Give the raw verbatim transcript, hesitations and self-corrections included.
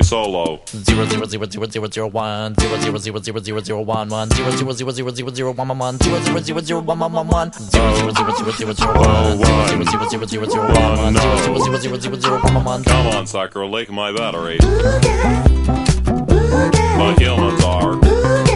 solo. Zero zero zero zero zero zero one zero zero zero zero zero zero one one zero zero zero zero zero zero one one one zero zero zero zero one one one one zero zero zero zero zero zero one zero zero zero zero zero one one zero zero zero zero zero one one one. Come on, sucker, lick my battery. My humans are